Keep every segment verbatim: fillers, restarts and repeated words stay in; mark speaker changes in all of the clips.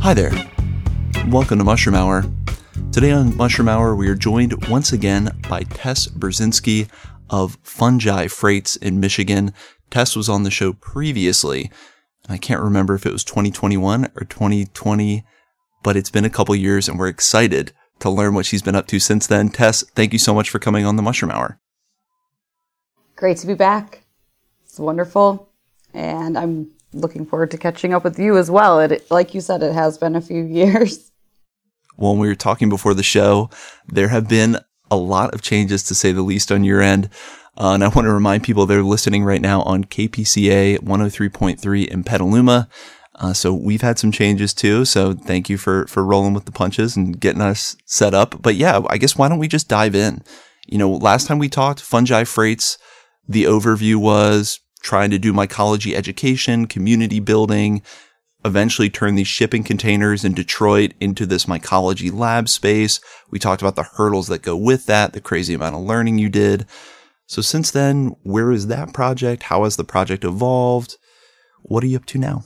Speaker 1: Hi there. Welcome to Mushroom Hour. Today on Mushroom Hour, we are joined once again by Tess Brzezinski of Fungi Freights in Michigan. Tess was on the show previously. I can't remember if it was twenty twenty-one or twenty twenty, but it's been a couple years and we're excited to learn what she's been up to since then. Tess, thank you so much for coming on the Mushroom Hour.
Speaker 2: Great to be back. It's wonderful. And I'm looking forward to catching up with you as well. It, like you said, it has been a few years.
Speaker 1: Well, when we were talking before the show, there have been a lot of changes, to say the least, on your end. Uh, and I want to remind people they're listening right now on K P C A one oh three point three in Petaluma. Uh, so we've had some changes too. So thank you for, for rolling with the punches and getting us set up. But yeah, I guess why don't we just dive in? You know, last time we talked, Fungi Freights, the overview was trying to do mycology education, community building, eventually turn these shipping containers in Detroit into this mycology lab space. We talked about the hurdles that go with that, the crazy amount of learning you did. So since then, where is that project? How has the project evolved? What are you up to now?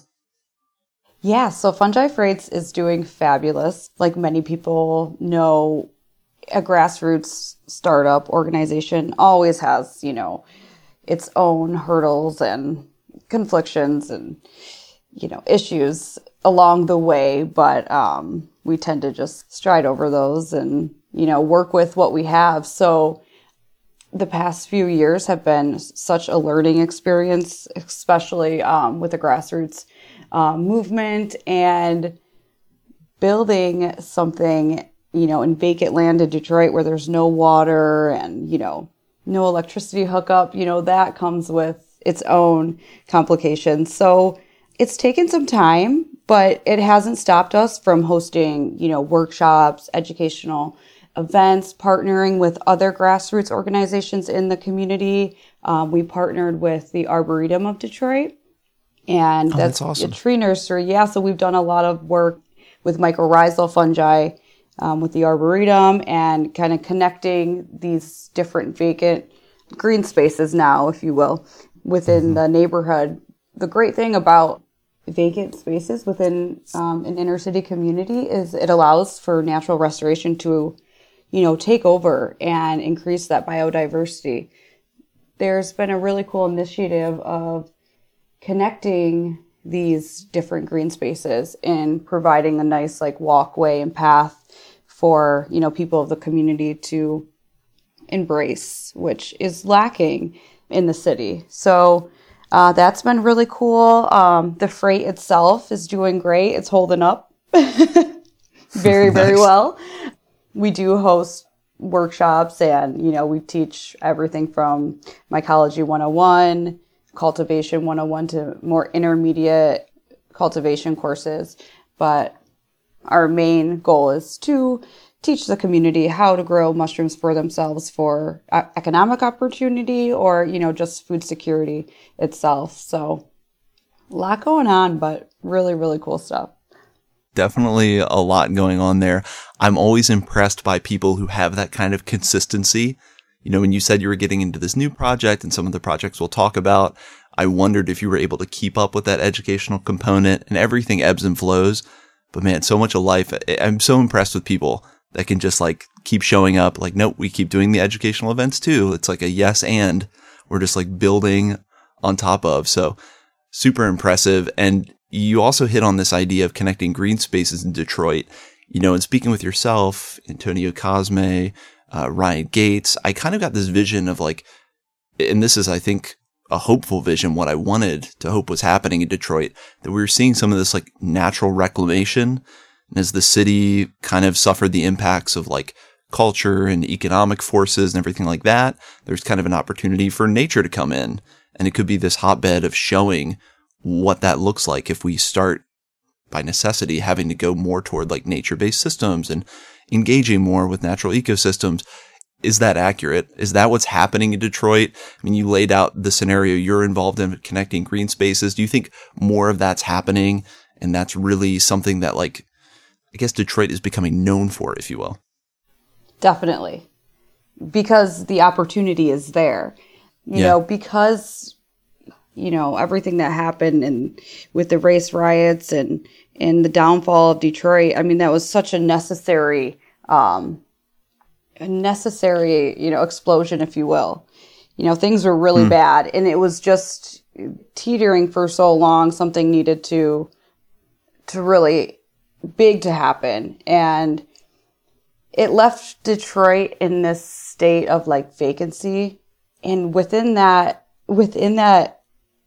Speaker 2: Yeah, so Fungi Freights is doing fabulous. Like many people know, a grassroots startup organization always has, you know, its own hurdles and conflictions and, you know, issues along the way. But um, we tend to just stride over those and, you know, work with what we have. So the past few years have been such a learning experience, especially um, with the grassroots uh, movement and building something, you know, in vacant land in Detroit where there's no water and, you know, no electricity hookup. You know, that comes with its own complications. So it's taken some time, but it hasn't stopped us from hosting, you know, workshops, educational events, partnering with other grassroots organizations in the community. Um, we partnered with the Arboretum of Detroit, and
Speaker 1: oh,
Speaker 2: that's,
Speaker 1: that's awesome.
Speaker 2: A tree nursery. Yeah, so we've done a lot of work with mycorrhizal fungi um, with the Arboretum and kind of connecting these different vacant green spaces now, if you will, within mm-hmm. the neighborhood. The great thing about vacant spaces within um, an inner city community is it allows for natural restoration to, you know, take over and increase that biodiversity. There's been a really cool initiative of connecting these different green spaces and providing a nice like walkway and path for, you know, people of the community to embrace, which is lacking in the city. So uh, that's been really cool. Um, the freight itself is doing great. It's holding up very, very
Speaker 1: Nice.
Speaker 2: well. We do host workshops and, you know, we teach everything from Mycology one oh one, Cultivation one oh one to more intermediate cultivation courses. But our main goal is to teach the community how to grow mushrooms for themselves for economic opportunity or, you know, just food security itself. So a lot going on, but really, really cool stuff.
Speaker 1: Definitely a lot going on there. I'm always impressed by people who have that kind of consistency. You know, when you said you were getting into this new project and some of the projects we'll talk about, I wondered if you were able to keep up with that educational component, and everything ebbs and flows. But man, so much of life. I'm so impressed with people that can just like keep showing up. Like, nope, we keep doing the educational events too. It's like a yes, and we're just like building on top of. So super impressive. And you also hit on this idea of connecting green spaces in Detroit, you know, and speaking with yourself, Antonio Cosme, uh, Ryan Gates, I kind of got this vision of like, and this is, I think, a hopeful vision, what I wanted to hope was happening in Detroit, that we were seeing some of this like natural reclamation. And as the city kind of suffered the impacts of like culture and economic forces and everything like that, there's kind of an opportunity for nature to come in. And it could be this hotbed of showing what that looks like if we start by necessity having to go more toward like nature-based systems and engaging more with natural ecosystems. Is that accurate? Is that what's happening in Detroit? I mean, you laid out the scenario you're involved in connecting green spaces. Do you think more of that's happening? And that's really something that like, I guess Detroit is becoming known for, if you will.
Speaker 2: Definitely. Because the opportunity is there. You
Speaker 1: yeah.
Speaker 2: know, because you know, everything that happened and with the race riots and, and the downfall of Detroit. I mean, that was such a necessary, um, a necessary, you know, explosion, if you will. You know, things were really mm. bad, and it was just teetering for so long. Something needed to, to really big to happen. And it left Detroit in this state of like vacancy. And within that, within that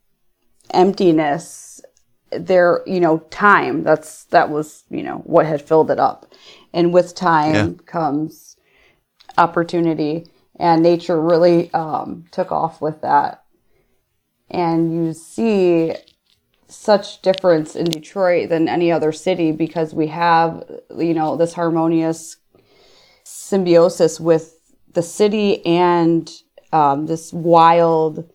Speaker 2: emptiness, there, you know, time, that's, that was, you know, what had filled it up. And with time yeah. comes opportunity, and nature really um, took off with that. And you see such difference in Detroit than any other city, because we have, you know, this harmonious symbiosis with the city and um, this wild,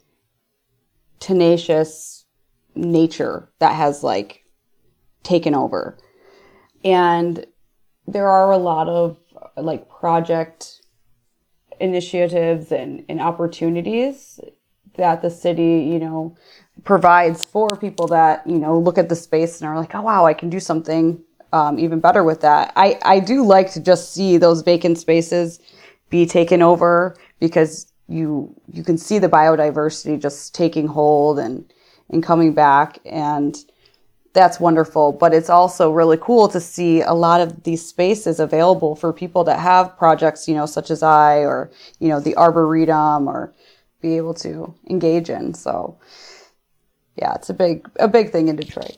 Speaker 2: tenacious nature that has like taken over. And there are a lot of like project initiatives and, and opportunities that the city, you know, provides for people that, you know, look at the space and are like, oh, wow, I can do something um, even better with that. I, I do like to just see those vacant spaces be taken over, because you you can see the biodiversity just taking hold and, and coming back, and that's wonderful. But it's also really cool to see a lot of these spaces available for people that have projects, you know, such as I, or, you know, the Arboretum, or be able to engage in. So yeah, it's a big, a big thing in Detroit.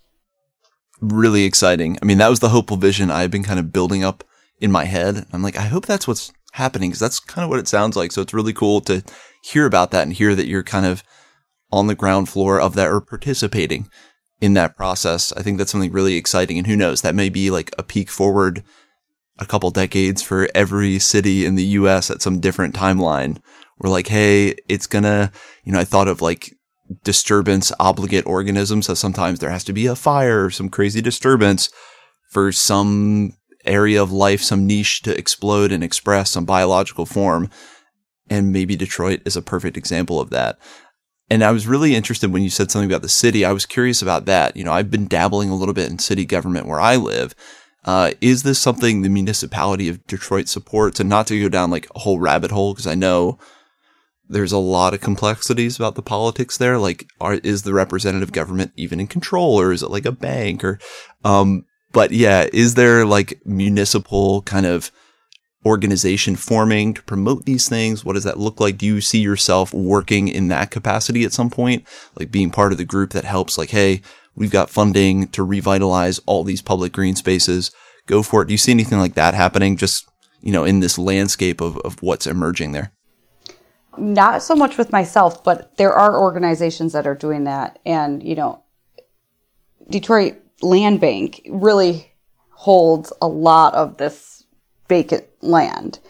Speaker 1: Really exciting. I mean, that was the hopeful vision I've been kind of building up in my head. I'm like, I hope that's what's happening, because that's kind of what it sounds like. So it's really cool to hear about that and hear that you're kind of on the ground floor of that, or participating in that process. I think that's something really exciting. And who knows, that may be like a peek forward a couple decades for every city in the U S at some different timeline. We're like, hey, it's gonna, you know, I thought of like disturbance obligate organisms. So sometimes there has to be a fire or some crazy disturbance for some area of life, some niche to explode and express some biological form. And maybe Detroit is a perfect example of that. And I was really interested when you said something about the city. I was curious about that. You know, I've been dabbling a little bit in city government where I live. Uh, is this something the municipality of Detroit supports? And not to go down like a whole rabbit hole, because I know there's a lot of complexities about the politics there. Like, are, is the representative government even in control, or is it like a bank? Or, um, but yeah, is there like municipal kind of organization forming to promote these things? What does that look like? Do you see yourself working in that capacity at some point? Like being part of the group that helps, like, hey, we've got funding to revitalize all these public green spaces. Go for it. Do you see anything like that happening just, you know, in this landscape of, of what's emerging there?
Speaker 2: Not so much with myself, but there are organizations that are doing that. And, you know, Detroit Land Bank really holds a lot of this vacant land.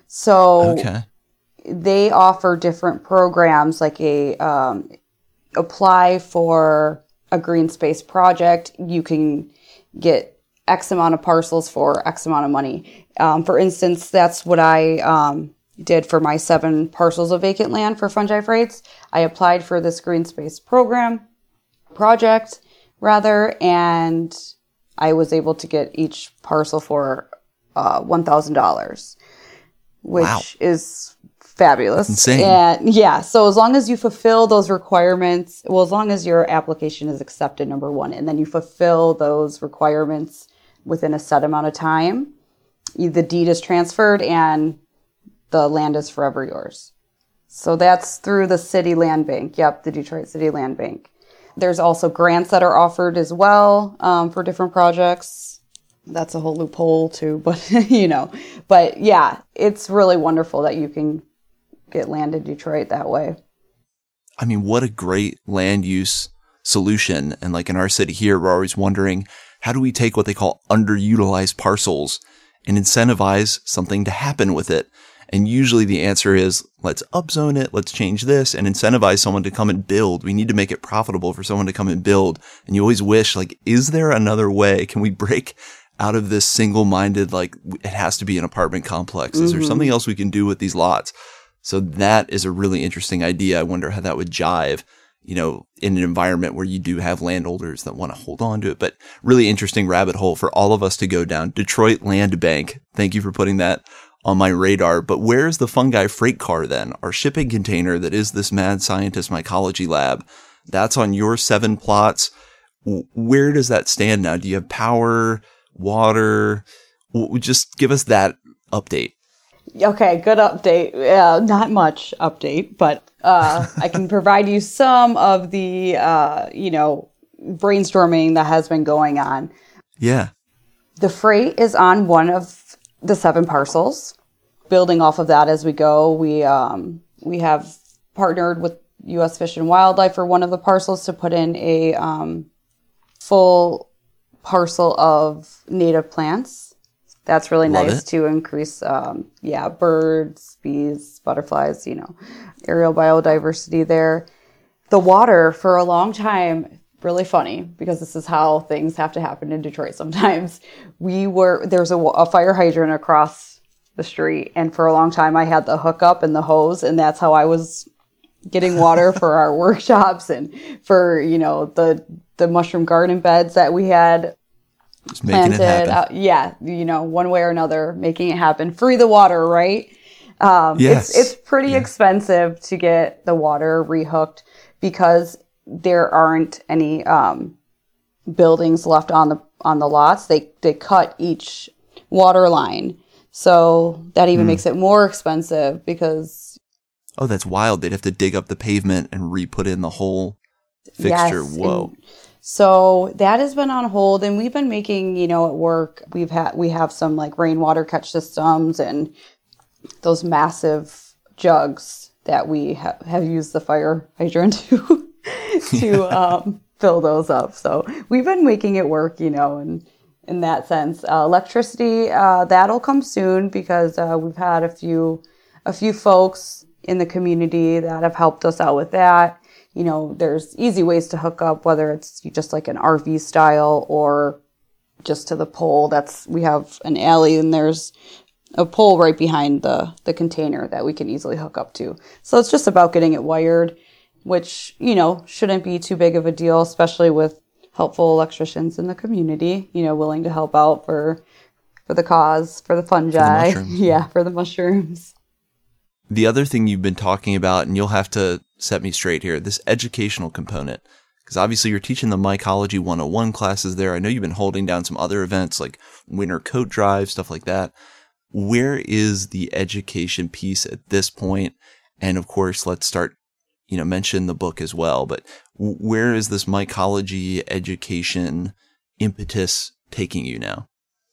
Speaker 2: So
Speaker 1: okay.
Speaker 2: They offer different programs, like a um, apply for a green space project. You can get X amount of parcels for X amount of money. Um, for instance, that's what I um, did for my seven parcels of vacant land for Fungi Freights. I applied for this green space program, project rather, and I was able to get each parcel for uh, one thousand dollars, which wow. is fabulous.
Speaker 1: That's insane.
Speaker 2: And yeah, so as long as you fulfill those requirements, well, as long as your application is accepted, number one, and then you fulfill those requirements within a set amount of time, the deed is transferred and the land is forever yours. So that's through the City Land Bank. Yep, the Detroit City Land Bank. There's also grants that are offered as well um, for different projects. That's a whole loophole too, but you know, but yeah, it's really wonderful that you can get land in Detroit that way.
Speaker 1: I mean, what a great land use solution. And like in our city here, we're always wondering, how do we take what they call underutilized parcels and incentivize something to happen with it? And usually the answer is, let's upzone it, let's change this, and incentivize someone to come and build. We need to make it profitable for someone to come and build. And you always wish, like, is there another way? Can we break out of this single-minded, like, it has to be an apartment complex? Is mm-hmm. there something else we can do with these lots? So that is a really interesting idea. I wonder how that would jive you know, in an environment where you do have landholders that want to hold on to it. But really interesting rabbit hole for all of us to go down. Detroit Land Bank. Thank you for putting that on my radar. But where's the fungi freight car then? Our shipping container that is this mad scientist mycology lab. That's on your seven plots. Where does that stand now? Do you have power, water? Just give us that update.
Speaker 2: Okay, good update. Uh, not much update, but uh, I can provide you some of the, uh, you know, brainstorming that has been going on.
Speaker 1: Yeah.
Speaker 2: The freight is on one of the seven parcels. Building off of that as we go, we um, we have partnered with U S Fish and Wildlife for one of the parcels to put in a um, full parcel of native plants. That's really
Speaker 1: Love
Speaker 2: nice
Speaker 1: it.
Speaker 2: to increase, um, yeah, birds, bees, butterflies, you know, aerial biodiversity there. The water for a long time, really funny because this is how things have to happen in Detroit sometimes. We were, there's a, a fire hydrant across the street, and for a long time I had the hookup and the hose, and that's how I was getting water for our workshops and for, you know, the the mushroom garden beds that we had
Speaker 1: Just making
Speaker 2: planted.
Speaker 1: it happen.
Speaker 2: Out, yeah, you know, one way or another, making it happen. Free the water, right? Um,
Speaker 1: Yes.
Speaker 2: It's, it's pretty
Speaker 1: Yeah.
Speaker 2: expensive to get the water rehooked because there aren't any um, buildings left on the on the lots. They they cut each water line, so that even
Speaker 1: Mm.
Speaker 2: makes it more expensive because
Speaker 1: Oh, that's wild. They'd have to dig up the pavement and re-put in the whole fixture.
Speaker 2: yes,
Speaker 1: Whoa.
Speaker 2: and so that has been on hold, and we've been making, you know, at work, we've had we have some like rainwater catch systems and those massive jugs that we ha- have used the fire hydrant to to um, fill those up. So we've been making it work, you know, and in that sense, uh, electricity uh, that'll come soon because uh, we've had a few a few folks in the community that have helped us out with that. You know, there's easy ways to hook up, whether it's just like an R V style or just to the pole. That's, we have an alley and there's a pole right behind the, the container that we can easily hook up to. So it's just about getting it wired, which, you know, shouldn't be too big of a deal, especially with helpful electricians in the community, you know, willing to help out for, for the cause, for the fungi.
Speaker 1: mushrooms.
Speaker 2: Yeah, for the mushrooms.
Speaker 1: The other thing you've been talking about, and you'll have to set me straight here, this educational component. Because obviously you're teaching the Mycology one oh one classes there. I know you've been holding down some other events like winter coat drive, stuff like that. Where is the education piece at this point? And of course, let's start, you know, mention the book as well. But where is this mycology education impetus taking you now?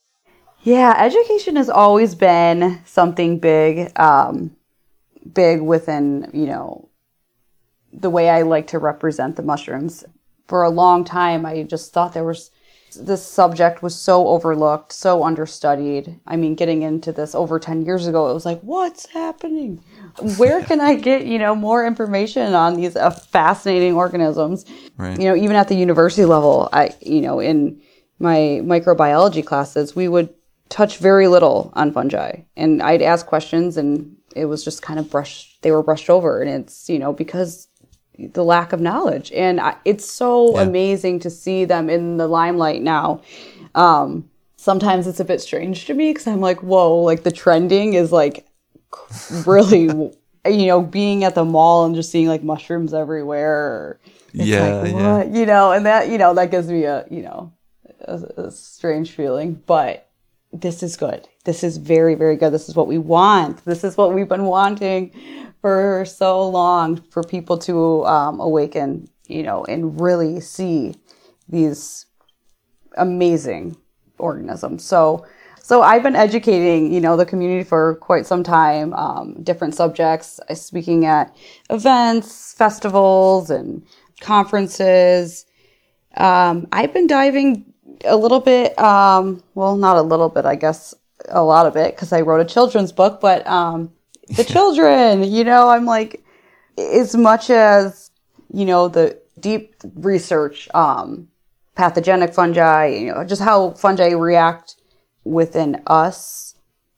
Speaker 2: Yeah, education has always been something big. Um, big within, you know, the way I like to represent the mushrooms. For a long time, I just thought there was, this subject was so overlooked, so understudied. I mean, getting into this over ten years ago, it was like, what's happening? Where can I get, you know, more information on these uh, fascinating organisms?
Speaker 1: Right.
Speaker 2: You know, even at the university level, I, you know, in my microbiology classes, we would touch very little on fungi. And I'd ask questions and it was just kind of brushed, they were brushed over. And it's, you know, because the lack of knowledge. And I, it's so
Speaker 1: Yeah.
Speaker 2: amazing to see them in the limelight now. Um, sometimes it's a bit strange to me because I'm like, whoa, like the trending is like really, you know, being at the mall and just seeing like mushrooms everywhere. It's
Speaker 1: Yeah,
Speaker 2: like,
Speaker 1: yeah.
Speaker 2: what? You know, and that, you know, that gives me a, you know, a, a strange feeling. But this is good. This is very, very good. This is what we want. This is what we've been wanting for so long, for people to um, awaken, you know, and really see these amazing organisms. So, so I've been educating, you know, the community for quite some time, um, different subjects, uh, speaking at events, festivals, and conferences. Um, I've been diving a little bit, um, well, not a little bit, I guess a lot of it, because I wrote a children's book, but um, the children, you know, I'm like, as much as, you know, the deep research, um, pathogenic fungi, you know, just how fungi react within us,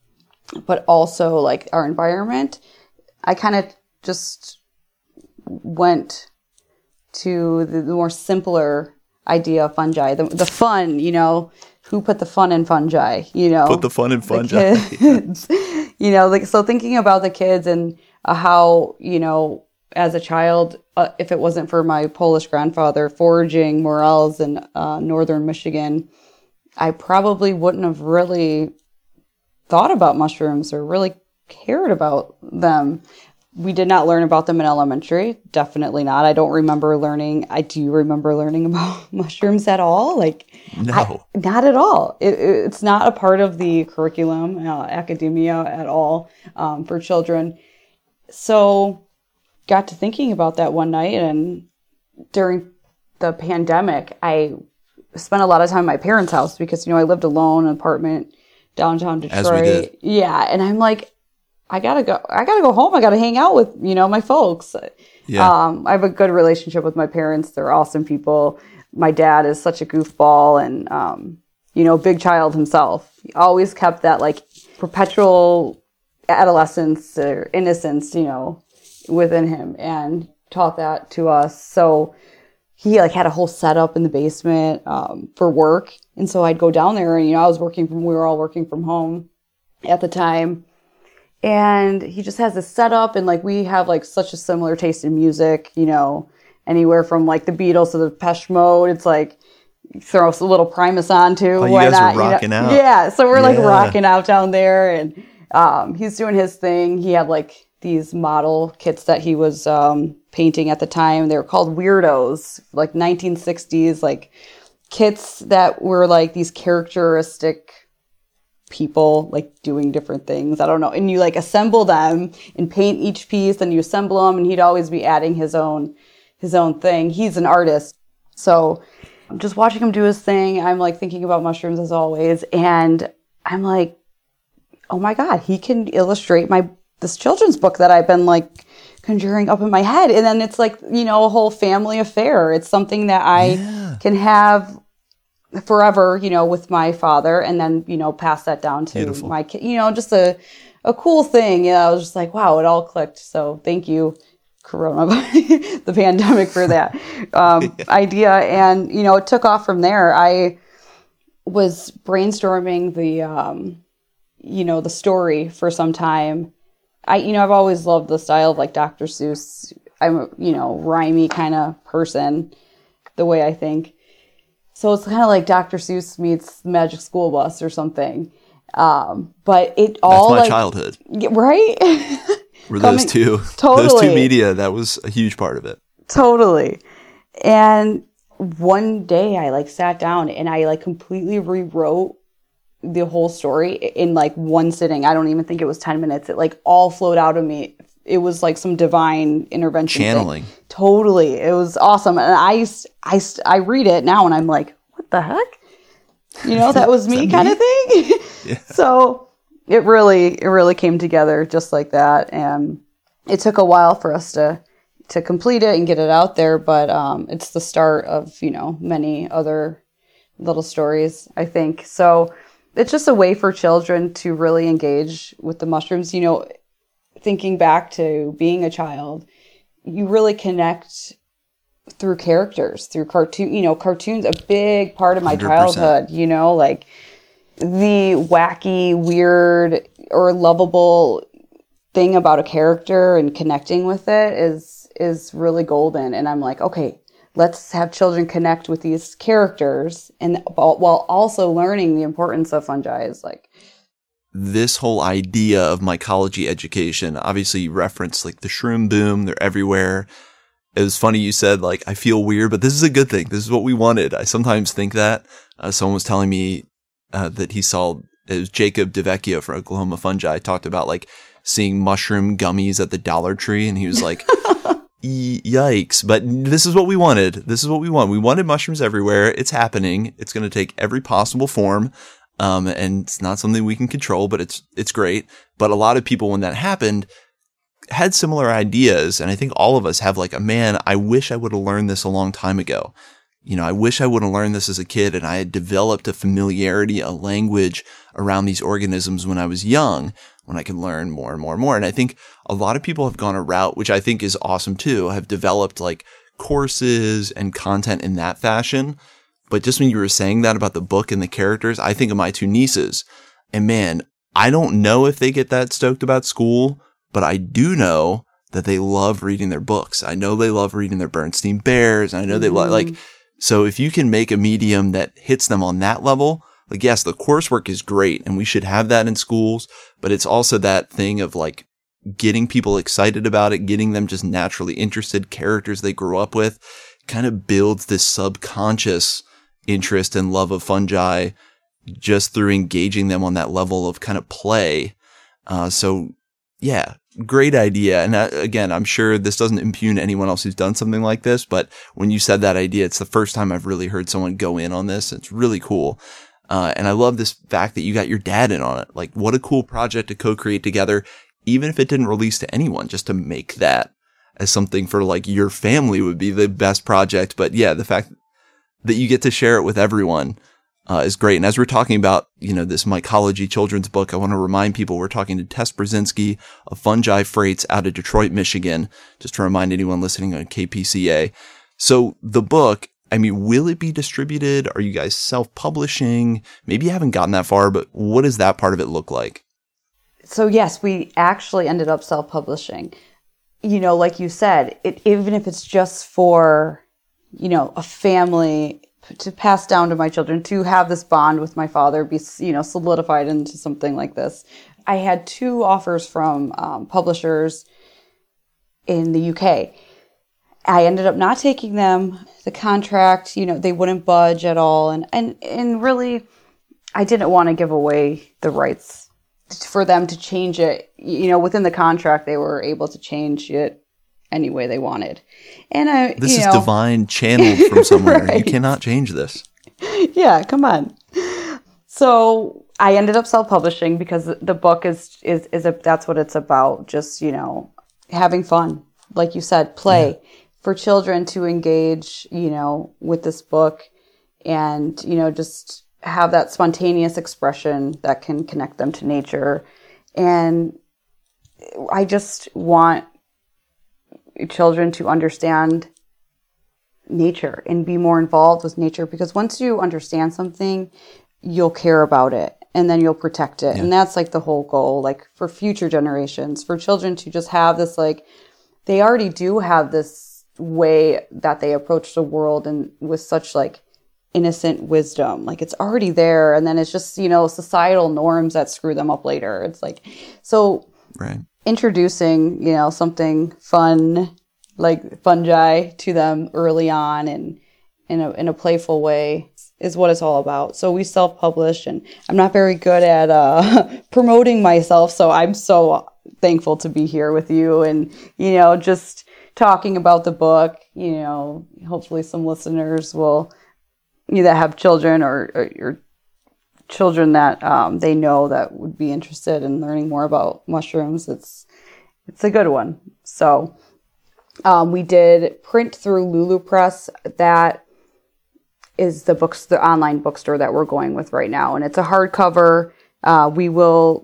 Speaker 2: but also like our environment, I kind of just went to the, the more simpler idea of fungi, the, the fun, you know, who put the fun in fungi, you know,
Speaker 1: put the fun in fungi,
Speaker 2: kids, you know, like, so thinking about the kids and uh, how, you know, as a child, uh, if it wasn't for my Polish grandfather foraging morels in uh, northern Michigan, I probably wouldn't have really thought about mushrooms or really cared about them. We did not learn about them in elementary. Definitely not. I don't remember learning. I do remember learning about mushrooms at all. Like,
Speaker 1: no,
Speaker 2: I, not at all. It, it's not a part of the curriculum, uh, academia at all um, for children. So got to thinking about that one night, and during the pandemic, I spent a lot of time at my parents' house because, you know, I lived alone in an apartment downtown Detroit.
Speaker 1: As we did.
Speaker 2: Yeah. And I'm like, I gotta go, I gotta go home. I gotta hang out with, you know, my folks.
Speaker 1: Yeah.
Speaker 2: Um, I have a good relationship with my parents. They're awesome people. My dad is such a goofball and, um, you know, big child himself. He always kept that like perpetual adolescence or innocence, you know, within him, and taught that to us. So he like had a whole setup in the basement um, for work. And so I'd go down there and, you know, I was working from, we were all working from home at the time. And he just has this setup, and like we have like such a similar taste in music, you know, anywhere from like the Beatles to the Depeche Mode. It's like throw a little Primus on too.
Speaker 1: Oh, you
Speaker 2: Why
Speaker 1: guys
Speaker 2: not?
Speaker 1: were rocking
Speaker 2: you know?
Speaker 1: out.
Speaker 2: Yeah, so we're like
Speaker 1: Yeah.
Speaker 2: rocking out down there, and um, he's doing his thing. He had like these model kits that he was um, painting at the time. They were called Weirdos, like nineteen sixties, like kits that were like these characteristic people like doing different things. I don't know. And you like assemble them and paint each piece, and you assemble them, and he'd always be adding his own, his own thing. He's an artist. So I'm just watching him do his thing. I'm like thinking about mushrooms as always. And I'm like, oh my God, he can illustrate my, this children's book that I've been like conjuring up in my head. And then it's like, you know, a whole family affair. It's something that I
Speaker 1: Yeah.
Speaker 2: can have forever, you know, with my father, and then, you know, pass that down to
Speaker 1: Beautiful.
Speaker 2: my kid, you know, just a, a cool thing. Yeah. I was just like, wow, it all clicked. So thank you, Corona, the pandemic, for that um,
Speaker 1: Yeah.
Speaker 2: idea. And, you know, it took off from there. I was brainstorming the, um, you know, the story for some time. I, you know, I've always loved the style of like Doctor Seuss. I'm a, you know, rhymey kind of person, the way I think. So it's kind of like Doctor Seuss meets Magic School Bus or something. Um, but it all
Speaker 1: That's my
Speaker 2: like,
Speaker 1: childhood.
Speaker 2: yeah, right?
Speaker 1: Were
Speaker 2: Coming-
Speaker 1: those two, those
Speaker 2: Totally.
Speaker 1: two media? That was a huge part of it.
Speaker 2: Totally. And one day I like sat down and I like completely rewrote the whole story in like one sitting. I don't even think it was ten minutes. It like all flowed out of me. It was like some divine intervention.
Speaker 1: Channeling.
Speaker 2: Thing. Totally. It was awesome. And I, I, I read it now and I'm like, what the heck? You know, that was me
Speaker 1: that
Speaker 2: kind
Speaker 1: me?
Speaker 2: of thing.
Speaker 1: Yeah.
Speaker 2: So it really, it really came together just like that. And it took a while for us to, to complete it and get it out there. But um, it's the start of, you know, many other little stories, I think. So it's just a way for children to really engage with the mushrooms. You know, thinking back to being a child, you really connect through characters, through cartoon, you know, cartoons, a big part of my
Speaker 1: one hundred percent.
Speaker 2: childhood, you know, like the wacky, weird, or lovable thing about a character and connecting with it is, is really golden. And I'm like, okay, let's have children connect with these characters, and while also learning the importance of fungi is like,
Speaker 1: This whole idea of mycology education, obviously you referenced like the shroom boom, they're everywhere. It was funny you said like, I feel weird, but this is a good thing. This is what we wanted. I sometimes think that. Uh, someone was telling me uh, that he saw, it was Jacob DeVecchio from Oklahoma Fungi talked about like seeing mushroom gummies at the Dollar Tree. And he was like, y- yikes. But this is what we wanted. This is what we want. We wanted mushrooms everywhere. It's happening. It's going to take every possible form. Um, and it's not something we can control, but it's, it's great. But a lot of people, when that happened, had similar ideas. And I think all of us have like, a man, I wish I would have learned this a long time ago. You know, I wish I would have learned this as a kid, and I had developed a familiarity, a language around these organisms when I was young, when I could learn more and more and more. And I think a lot of people have gone a route, which I think is awesome too, have developed like courses and content in that fashion. But just when you were saying that about the book and the characters, I think of my two nieces. And man, I don't know if they get that stoked about school, but I do know that they love reading their books. I know they love reading their Bernstein Bears. I know they love, like, so if you can make a medium that hits them on that level, like, yes, the coursework is great and we should have that in schools, but it's also that thing of like getting people excited about it, getting them just naturally interested, characters they grew up with, kind of builds this subconscious interest and love of fungi just through engaging them on that level of kind of play. Uh, so yeah, great idea. And uh, again, I'm sure this doesn't impugn anyone else who's done something like this, but when you said that idea, it's the first time I've really heard someone go in on this. It's really cool. Uh, and I love this fact that you got your dad in on it. Like, what a cool project to co-create together, even if it didn't release to anyone, just to make that as something for like your family would be the best project. But yeah, the fact that you get to share it with everyone uh, is great. And as we're talking about, you know, this mycology children's book, I want to remind people we're talking to Tess Brzezinski of Fungi Freights out of Detroit, Michigan, just to remind anyone listening on K P C A. So the book, I mean, will it be distributed? Are you guys self-publishing? Maybe you haven't gotten that far, but what does that part of it look like?
Speaker 2: So yes, we actually ended up self-publishing. You know, like you said, it, even if it's just for, you know, a family to pass down to my children, to have this bond with my father be, you know, solidified into something like this. I had two offers from um, publishers in the U K. I ended up not taking them. The contract, you know, they wouldn't budge at all. And, and, and really, I didn't want to give away the rights for them to change it. You know, within the contract, they were able to change it any way they wanted. And I,
Speaker 1: This
Speaker 2: you
Speaker 1: is
Speaker 2: know,
Speaker 1: divine channeled from somewhere.
Speaker 2: right.
Speaker 1: You cannot change this.
Speaker 2: Yeah, come on. So I ended up self-publishing because the book is, is, is a, that's what it's about. Just, you know, having fun. Like you said, play. Yeah. For children to engage, you know, with this book and, you know, just have that spontaneous expression that can connect them to nature. And I just want children to understand nature and be more involved with nature, because once you understand something, you'll care about it and then you'll protect it. Yeah. And that's like the whole goal, like for future generations, for children to just have this, like, they already do have this way that they approach the world and with such like innocent wisdom. Like it's already there, and then it's just, you know, societal norms that screw them up later. It's like, so
Speaker 1: right.
Speaker 2: Introducing, you know, something fun like fungi to them early on and in a in a playful way is what it's all about. So we self-publish, and I'm not very good at uh promoting myself, so I'm so thankful to be here with you and, you know, just talking about the book. You know, hopefully some listeners will either have children or, or, or children that um, they know that would be interested in learning more about mushrooms. It's it's a good one. So um, we did print through Lulu Press. That is the books, the online bookstore that we're going with right now, and it's a hardcover. Uh, we will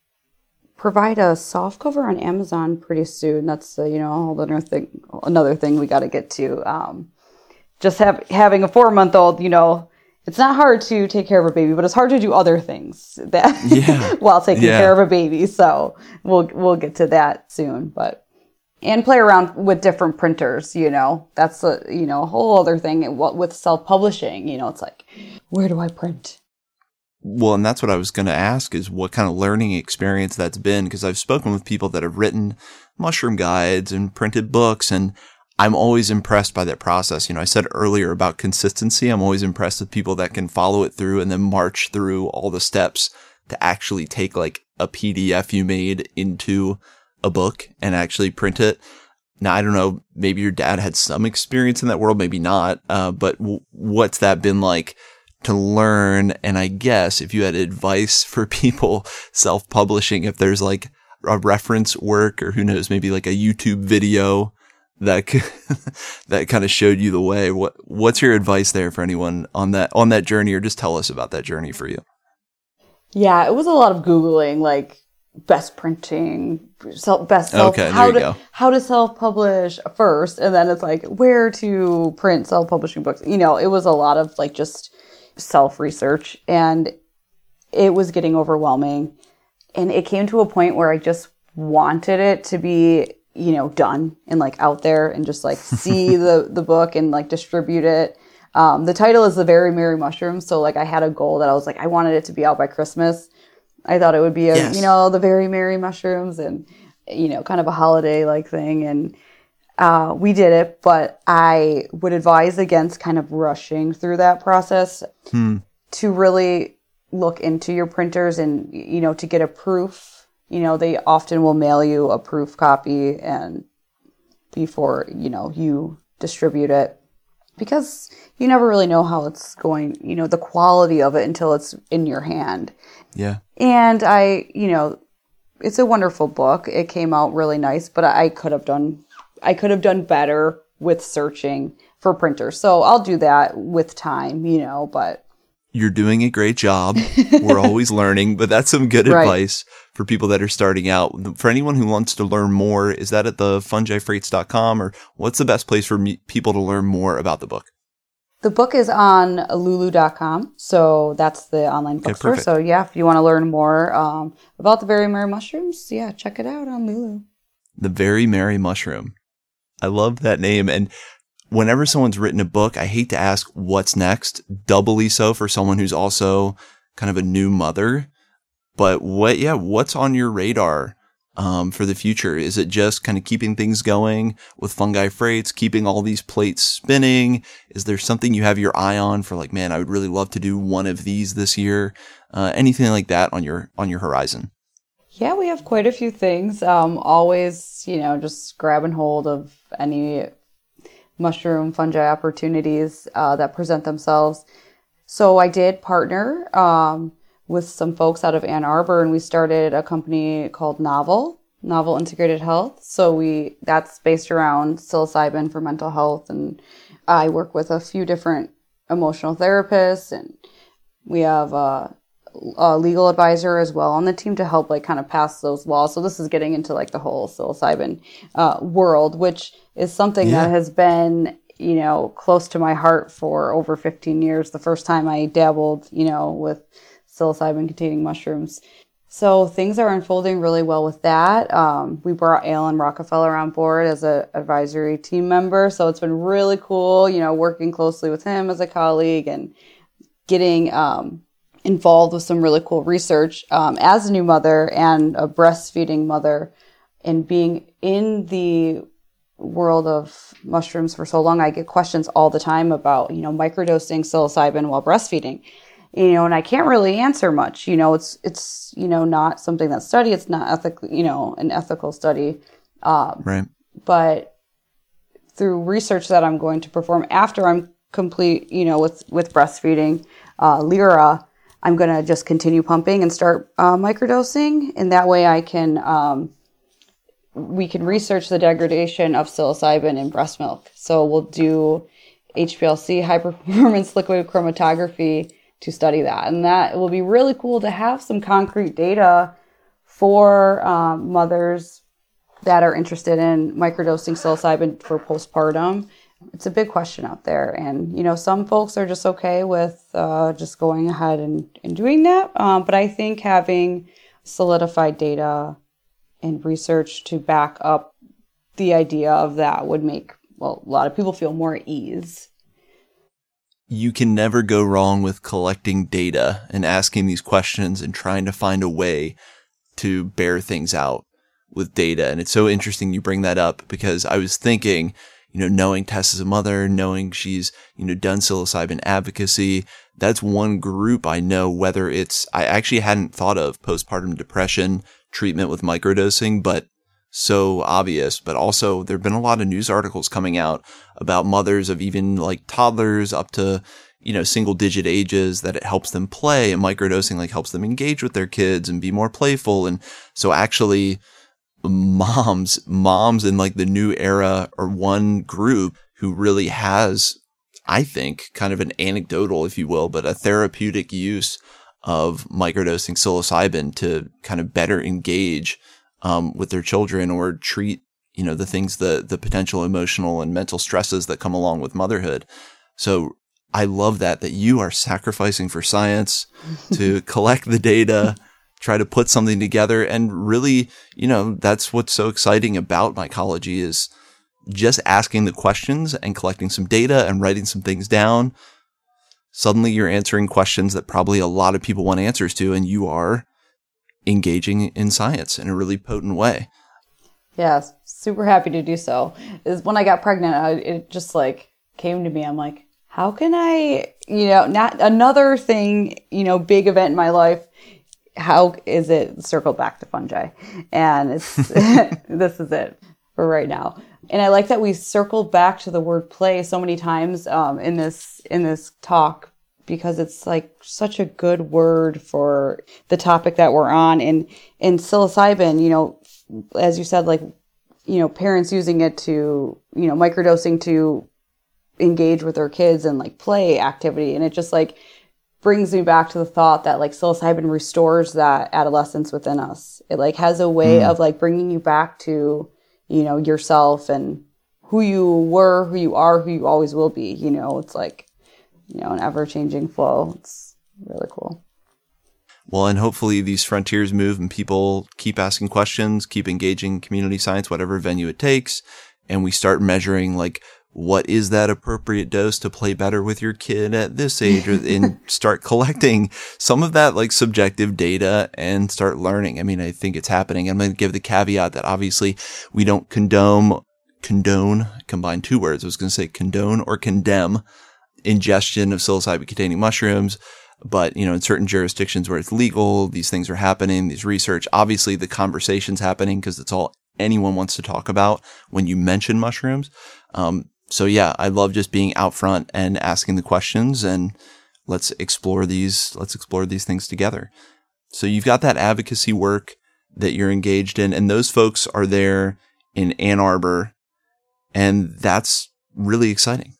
Speaker 2: provide a soft cover on Amazon pretty soon. That's uh, you know, a whole other thing. Another thing we got to get to. Um, just have having a four month old, you know, it's not hard to take care of a baby, but it's hard to do other things that
Speaker 1: yeah.
Speaker 2: while taking
Speaker 1: yeah.
Speaker 2: care of a baby. So we'll we'll get to that soon. But and play around with different printers. You know, that's a you know a whole other thing. What with self publishing, you know, it's like, where do I print?
Speaker 1: Well, and that's what I was going to ask, is what kind of learning experience that's been, because I've spoken with people that have written mushroom guides and printed books, and I'm always impressed by that process. You know, I said earlier about consistency. I'm always impressed with people that can follow it through and then march through all the steps to actually take like a P D F you made into a book and actually print it. Now, I don't know, maybe your dad had some experience in that world, maybe not. Uh, but w- what's that been like to learn? And I guess if you had advice for people self-publishing, if there's like a reference work or who knows, maybe like a YouTube video that that kind of showed you the way, what what's your advice there for anyone on that on that journey, or just tell us about that journey for you?
Speaker 2: Yeah, it was a lot of Googling, like best printing, self, best self,
Speaker 1: Okay, there
Speaker 2: how
Speaker 1: you
Speaker 2: to
Speaker 1: go.
Speaker 2: how to self-publish first, and then it's like where to print self-publishing books. You know, it was a lot of like just self-research, and it was getting overwhelming. And it came to a point where I just wanted it to be, you know, done and like out there and just like see the, the book and like distribute it. Um, the title is The Very Merry Mushrooms. So like I had a goal that I was like, I wanted it to be out by Christmas. I thought it would be, a,
Speaker 1: Yes.
Speaker 2: you know, The Very Merry Mushrooms and, you know, kind of a holiday like thing. And uh, we did it, but I would advise against kind of rushing through that process
Speaker 1: Hmm.
Speaker 2: to really look into your printers and, you know, to get a proof. You know, they often will mail you a proof copy and before, you know, you distribute it, because you never really know how it's going, you know, the quality of it until it's in your hand.
Speaker 1: Yeah.
Speaker 2: And I, you know, it's a wonderful book. It came out really nice, but I could have done, I could have done better with searching for printers. So I'll do that with time, you know, but
Speaker 1: You're doing a great job. We're always learning, but that's some good
Speaker 2: Right.
Speaker 1: advice for people that are starting out. For anyone who wants to learn more, is that at the fungi freights dot com, or what's the best place for me- people to learn more about the book?
Speaker 2: the book is on lulu dot com. So that's the online
Speaker 1: Okay,
Speaker 2: bookstore.
Speaker 1: perfect.
Speaker 2: So yeah, if you want to learn more um, about the Very Merry Mushrooms, yeah, check it out on Lulu.
Speaker 1: The Very Merry Mushroom. I love that name. And whenever someone's written a book, I hate to ask what's next, doubly so for someone who's also kind of a new mother. But what, yeah, what's on your radar um, for the future? Is it just kind of keeping things going with Fungi Freights, keeping all these plates spinning? Is there something you have your eye on for like, man, I would really love to do one of these this year? Uh, anything like that on your, on your horizon?
Speaker 2: Yeah, we have quite a few things. Um, always, you know, just grabbing hold of any mushroom fungi opportunities uh, that present themselves. So I did partner um, with some folks out of Ann Arbor, and we started a company called Novel, Novel Integrated Health. So we that's based around psilocybin for mental health, and I work with a few different emotional therapists, and we have a, a legal advisor as well on the team to help like kind of pass those laws. So this is getting into like the whole psilocybin uh, world, which is something
Speaker 1: Yeah.
Speaker 2: that has been, you know, close to my heart for over fifteen years. The first time I dabbled, you know, with psilocybin containing mushrooms. So things are unfolding really well with that. Um, we brought Alan Rockefeller on board as an advisory team member. So it's been really cool, you know, working closely with him as a colleague and getting um, involved with some really cool research um, as a new mother and a breastfeeding mother, and being in the world of mushrooms for so long. I get questions all the time about, you know, microdosing psilocybin while breastfeeding, you know, and I can't really answer much. You know, it's, it's, you know, not something that's studied. It's not ethical, you know, an ethical study. Um,
Speaker 1: Right.
Speaker 2: but through research that I'm going to perform after I'm complete, you know, with, with breastfeeding, uh, Lyra, I'm going to just continue pumping and start uh, microdosing. And that way I can, um, we can research the degradation of psilocybin in breast milk. So we'll do H P L C, high performance liquid chromatography, to study that. And that will be really cool to have some concrete data for um, mothers that are interested in microdosing psilocybin for postpartum. It's a big question out there. And, you know, some folks are just okay with uh, just going ahead and, and doing that. Um, but I think having solidified data and research to back up the idea of that would make, well, a lot of people feel more at ease.
Speaker 1: You can never go wrong with collecting data and asking these questions and trying to find a way to bear things out with data. And it's so interesting you bring that up, because I was thinking, you know, knowing Tess is a mother, knowing she's, you know, done psilocybin advocacy, that's one group I know, whether it's, I actually hadn't thought of postpartum depression treatment with microdosing, but so obvious. But also there've been a lot of news articles coming out about mothers of even like toddlers up to, you know, single digit ages, that it helps them play, and microdosing like helps them engage with their kids and be more playful. And so actually moms, moms in like the new era are one group who really has, I think, kind of an anecdotal, if you will, but a therapeutic use of microdosing psilocybin to kind of better engage um, with their children or treat, you know, the things, the the potential emotional and mental stresses that come along with motherhood. So I love that, that you are sacrificing for science to collect the data, try to put something together. And really, you know, that's what's so exciting about mycology is just asking the questions and collecting some data and writing some things down. Suddenly you're answering questions that probably a lot of people want answers to, and you are engaging in science in a really potent way.
Speaker 2: Yes, super happy to do so. Is when I got pregnant, I, it just like came to me. I'm like, how can I, you know, not another thing, you know, big event in my life. How is it circled back to fungi? And it's this is it for right now. And I like that we circled back to the word play so many times um, in this in this talk, because it's like such a good word for the topic that we're on. And in psilocybin, you know, as you said, like, you know, parents using it to, you know, microdosing to engage with their kids and like play activity. And it just like brings me back to the thought that like psilocybin restores that adolescence within us. It like has a way mm. of like bringing you back to, you know, yourself and who you were, who you are, who you always will be. You know, it's like, you know, an ever-changing flow. It's really cool.
Speaker 1: Well, and hopefully these frontiers move and people keep asking questions, keep engaging community science, whatever venue it takes. And we start measuring like, what is that appropriate dose to play better with your kid at this age, and start collecting some of that like subjective data and start learning. I mean, I think it's happening. I'm going to give the caveat that obviously we don't condone, condone, combine two words. I was going to say condone or condemn ingestion of psilocybin containing mushrooms. But, you know, in certain jurisdictions where it's legal, these things are happening, these research, obviously the conversation's happening because it's all anyone wants to talk about when you mention mushrooms. Um, So yeah, I love just being out front and asking the questions, and let's explore these, let's explore these things together. So you've got that advocacy work that you're engaged in, and those folks are there in Ann Arbor, and that's really exciting.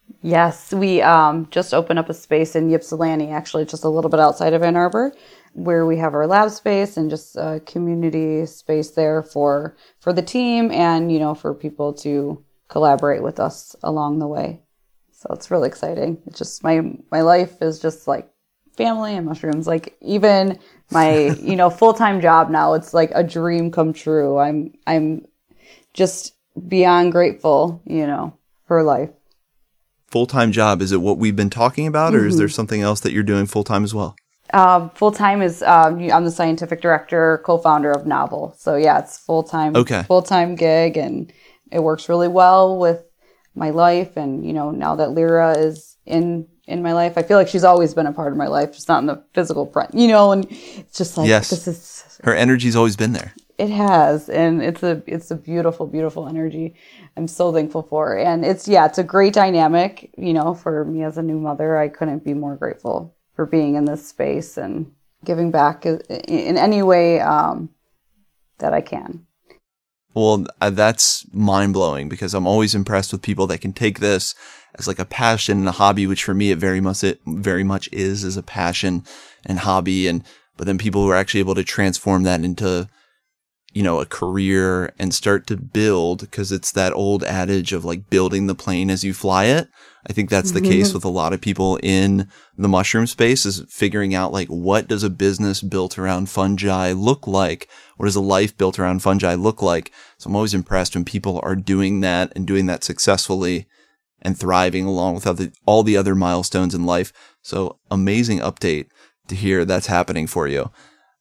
Speaker 2: Yes, we um, just opened up a space in Ypsilanti, actually just a little bit outside of Ann Arbor, where we have our lab space and just a community space there for, for the team and, you know, for people to collaborate with us along the way. So it's really exciting. It's just my my life is just like family and mushrooms. Like even my, you know, full-time job now, it's like a dream come true. I'm I'm just beyond grateful, you know, for life.
Speaker 1: Full-time job, is it what we've been talking about, or mm-hmm. is there something else that you're doing full-time as well?
Speaker 2: Uh, full-time is, um, I'm the scientific director, co-founder of Novel. So yeah, it's full-time,
Speaker 1: okay.
Speaker 2: full-time gig, and it works really well with my life. And, you know, now that Lyra is in, in my life, I feel like she's always been a part of my life, just not in the physical front, you know, and it's just like,
Speaker 1: yes.
Speaker 2: this is,
Speaker 1: her energy's always been there.
Speaker 2: It has. And it's a, it's a beautiful, beautiful energy. I'm so thankful for. And it's, yeah, it's a great dynamic, you know, for me as a new mother. I couldn't be more grateful for being in this space and giving back in any way um, that I can.
Speaker 1: Well, that's mind-blowing, because I'm always impressed with people that can take this as like a passion and a hobby, which for me it very much it very much is as a passion and hobby, and but then people who are actually able to transform that into, you know, a career and start to build, because it's that old adage of like building the plane as you fly it. I think that's the mm-hmm. case with a lot of people in the mushroom space, is figuring out like, what does a business built around fungi look like? What does a life built around fungi look like? So I'm always impressed when people are doing that and doing that successfully and thriving along with other, all the other milestones in life. So amazing update to hear that's happening for you.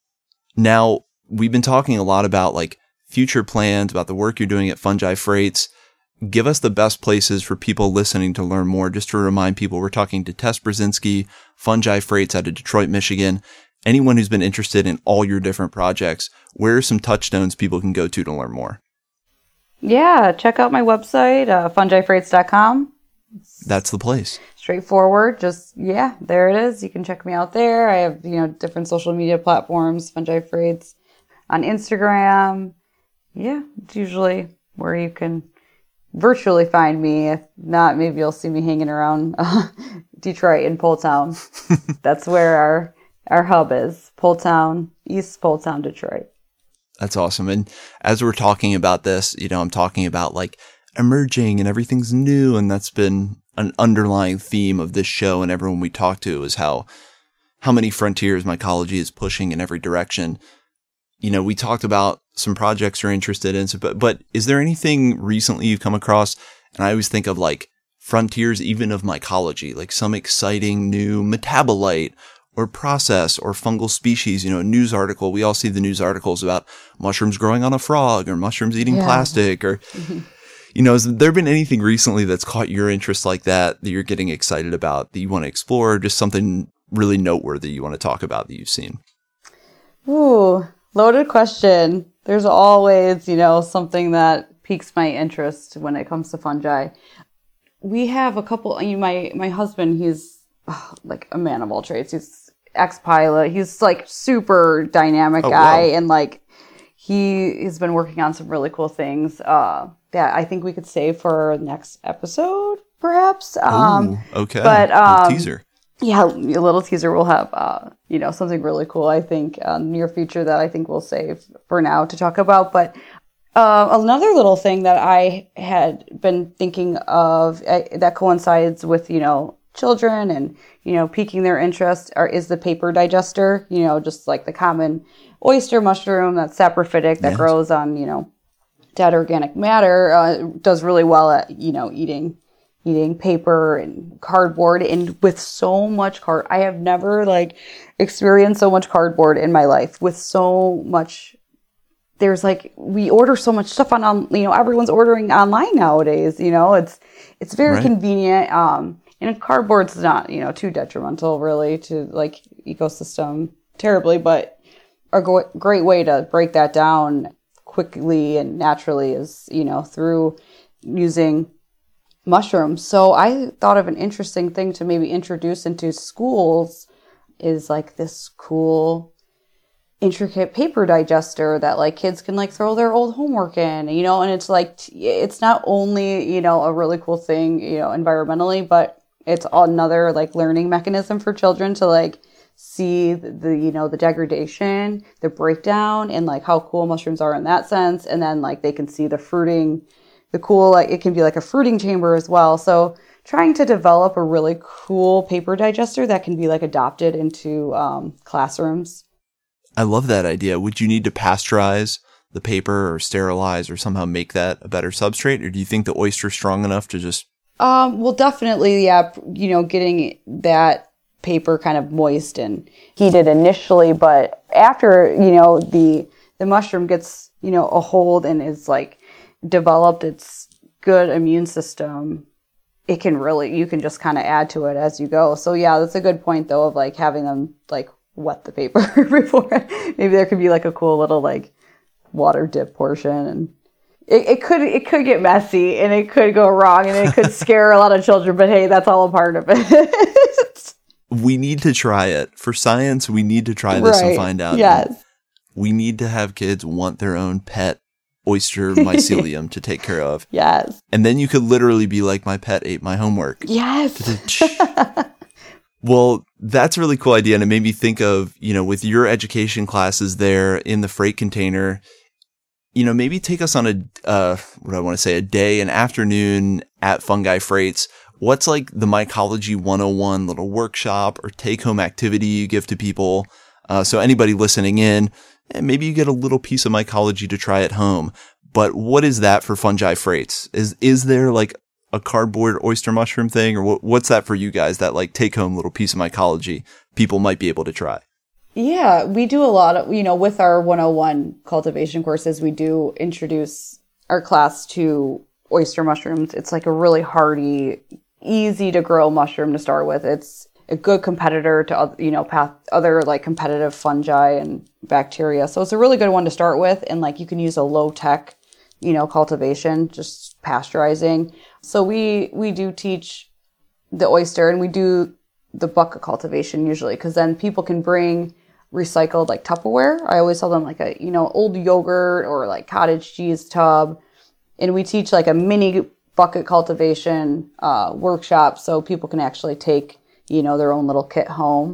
Speaker 1: Now, we've been talking a lot about like future plans, about the work you're doing at Fungi Freights. Give us the best places for people listening to learn more. Just to remind people, we're talking to Tess Brzezinski, Fungi Freights out of Detroit, Michigan. Anyone who's been interested in all your different projects, where are some touchstones people can go to to learn more?
Speaker 2: Yeah, check out my website, uh, fungi freights dot com.
Speaker 1: That's the place.
Speaker 2: Straightforward. Just, yeah, there it is. You can check me out there. I have, you know, different social media platforms, Fungi Freights on Instagram. Yeah, it's usually where you can virtually find me. If not, maybe you'll see me hanging around uh, Detroit in Poletown. That's where our our hub is Poletown, East Poletown, Detroit.
Speaker 1: That's awesome. And as we're talking about this, you know, I'm talking about like emerging and everything's new. And that's been an underlying theme of this show. And everyone we talk to is how, how many frontiers mycology is pushing in every direction. You know, we talked about some projects you're interested in, but, but is there anything recently you've come across? And I always think of like frontiers, even of mycology, like some exciting new metabolite or process or fungal species, you know, a news article. We all see the news articles about mushrooms growing on a frog or mushrooms eating yeah. plastic or, mm-hmm. you know, has there been anything recently that's caught your interest like that, that you're getting excited about, that you want to explore, just something really noteworthy you want to talk about that you've seen?
Speaker 2: Ooh, loaded question. There's always, you know, something that piques my interest when it comes to fungi. We have a couple, you know, my, my husband, he's oh, like a man of all trades. He's ex-pilot. He's like super dynamic oh, guy. Wow. And like, he has been working on some really cool things, uh, that I think we could save for next episode, perhaps. Um,
Speaker 1: Ooh, okay.
Speaker 2: But, um,
Speaker 1: little teaser.
Speaker 2: Yeah, a little teaser. We'll have, uh, you know, something really cool, I think, uh, near future that I think we'll save for now to talk about. But, uh, another little thing that I had been thinking of uh, that coincides with, you know, children and, you know, piquing their interest are, is the paper digester, you know, just like the common oyster mushroom that's saprophytic that yes. grows on, you know, dead organic matter, uh, does really well at, you know, eating, eating paper and cardboard. And with so much card, I have never like experienced so much cardboard in my life with so much. There's like, we order so much stuff on, on you know, everyone's ordering online nowadays, you know, it's, it's very right. convenient. Um, And cardboard's not, you know, too detrimental really to like ecosystem terribly, but a go- great way to break that down quickly and naturally is, you know, through using mushrooms. So I thought of an interesting thing to maybe introduce into schools is like this cool intricate paper digester that like kids can like throw their old homework in, you know, and it's like, it's not only, you know, a really cool thing, you know, environmentally, but it's another like learning mechanism for children to like see the, the, you know, the degradation, the breakdown, and like how cool mushrooms are in that sense. And then like they can see the fruiting, the cool, like it can be like a fruiting chamber as well. So trying to develop a really cool paper digester that can be like adopted into um, classrooms.
Speaker 1: I love that idea. Would you need to pasteurize the paper or sterilize or somehow make that a better substrate? Or do you think the oyster's strong enough to just
Speaker 2: Um, well, definitely, yeah, you know, getting that paper kind of moist and heated initially, but after, you know, the, the mushroom gets, you know, a hold and is like developed its good immune system, it can really, you can just kind of add to it as you go. So yeah, that's a good point though of like having them like wet the paper before. Maybe there could be like a cool little like water dip portion and It, it could it could get messy and it could go wrong and it could scare a lot of children, but hey, that's all a part of it.
Speaker 1: We need to try it. For science, we need to try this right. and find out.
Speaker 2: Yes.
Speaker 1: We need to have kids want their own pet oyster mycelium to take care of.
Speaker 2: Yes.
Speaker 1: And then you could literally be like, my pet ate my homework.
Speaker 2: Yes.
Speaker 1: Well, that's a really cool idea. And it made me think of, you know, with your education classes there in the freight container, you know, maybe take us on a, uh, what do I want to say, a day, an afternoon at Fungi Freights. What's like the Mycology one oh one little workshop or take-home activity you give to people? Uh, so anybody listening in, eh, maybe you get a little piece of mycology to try at home. But what is that for Fungi Freights? Is is there like a cardboard oyster mushroom thing, or what, what's that for you guys? That like take-home little piece of mycology people might be able to try.
Speaker 2: Yeah, we do a lot of, you know, with our one oh one cultivation courses, we do introduce our class to oyster mushrooms. It's like a really hardy, easy to grow mushroom to start with. It's a good competitor to, you know, path, other like competitive fungi and bacteria. So it's a really good one to start with. And like you can use a low tech, you know, cultivation, just pasteurizing. So we, we do teach the oyster and we do the bucket cultivation usually, because then people can bring recycled like Tupperware. I always tell them like a, you know, old yogurt or like cottage cheese tub. And we teach like a mini bucket cultivation uh, workshop so people can actually take, you know, their own little kit home.